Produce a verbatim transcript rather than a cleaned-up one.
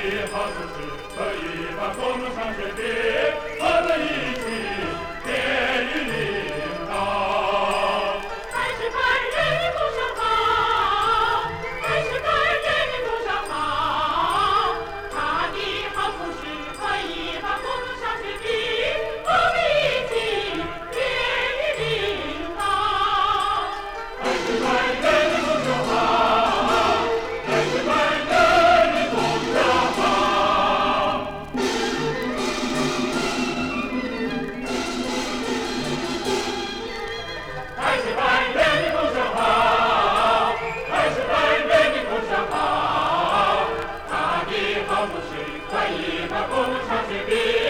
的好处是可以把公路上水平合在一起，便于领导。 还是看人民多少好，还是看人民多少好。它的好处是可以把公路上水平合在一起，便于领导。 还是看人民多少好，还是看人民多少好。还是看人民多少好，还是看人民多少好。它的好处是可以把公路上水平